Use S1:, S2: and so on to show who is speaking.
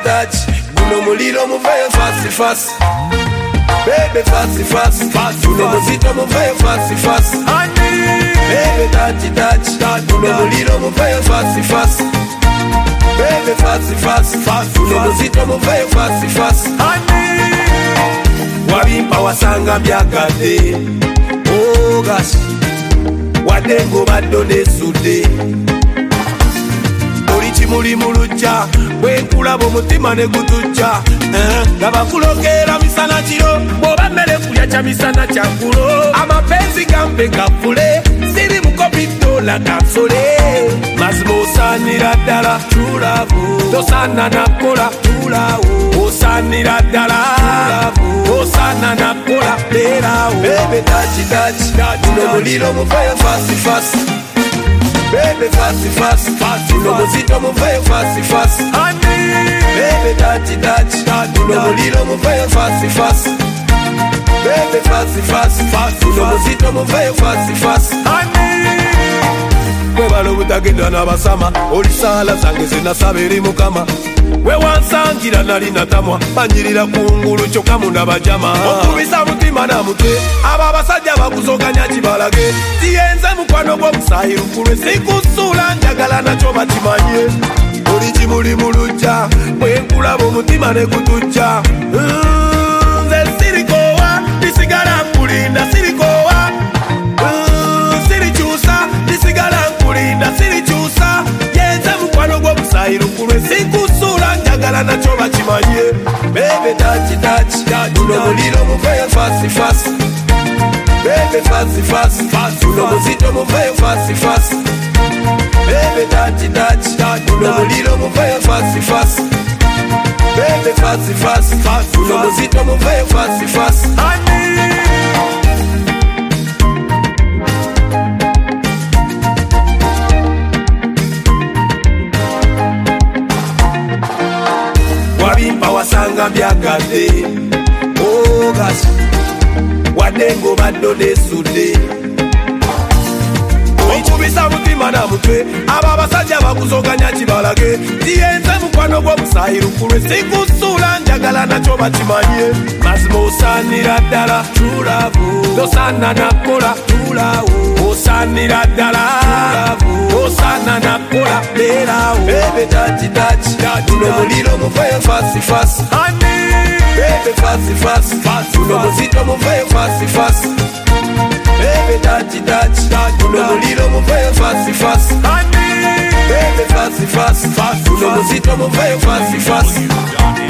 S1: touch. Guno muliro muveyo fast fast. Baby fast fast. Guno muzito muveyo fast fast. Baby touch. Guno muliro muveyo fast fast. Baby fast. Guno muzito muveyo fast fast. Wabimpa wasanga byakadde. Oh gosh. Wadengo badone sude. Chimuli mulucha bwenkulabo mutima ne gutucha gabakulokera misana chiro boba mmere kulya cha misana cha kulo amapenzi gambe gafule siri mukopitola kapsole mazimo osanira ddala tulavu tosana nakola tulawo osanira ddala osana nakola leerawo bebe touch uno muliro muveyo fast Baby fast. Uno muzito muveyo fast. Baby touch. Uno muliro muveyo fast. Baby fast. Uno muzito muveyo fast. Kwebalo butagenda n'abasama olisala zange zinasabiri mukama we wansangira nali natamwa banyirira kungulu kyokka munda bajama okubisa mutima na mutwe aba abasajja bakuzoganya kibalage tiyenze mukwano gw'omusaayi lukulwe sikusula njagala nakyo bakimanye oli kimuli mulujja bwenkulaba omutima ne gutujja nze sirikowa lisigala nkulinda sirikowa sirikyusa lisigala nkulinda sirikyusa yenze mukwano gw'omusaayi lukulwe sikusula njagala nakyo bakimanye bebe touch uno muliro muveyo fast bebe fast uno muzito muveyo fast bebe touch uno muliro muveyo fast bebe fast uno muzito muveyo fast wabimpa wasanga byakadde. Oh gosh. Wadengo badone sude. Okubisa mutima na mutwe aba abasajja bakuzoganya kibalage tiyenze mukwano gw'omusaayi lukulwe sikusula njagala nakyo bakimanye mazima osanira ddala tulavu tosana nakola tulawo osanira ddala osana nakola leerawo bebe touch uno muliro muveyo fast bebe fast uno muzito muveyo fast Baby touch uno muliro muveyo fast Baby fast uno muzito muveyo fast